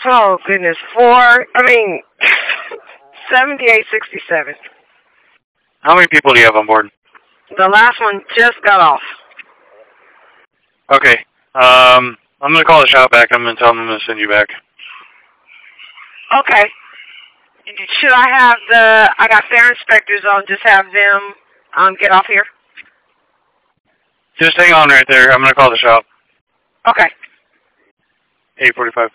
Oh, goodness. 7867. How many people do you have on board? The last one just got off. Okay. I'm going to call the shop back. I'm going to tell them I'm going to send you back. Okay. Should I got fare inspectors. I'll just have them get off here? Just hang on right there. I'm going to call the shop. Okay. 8:45.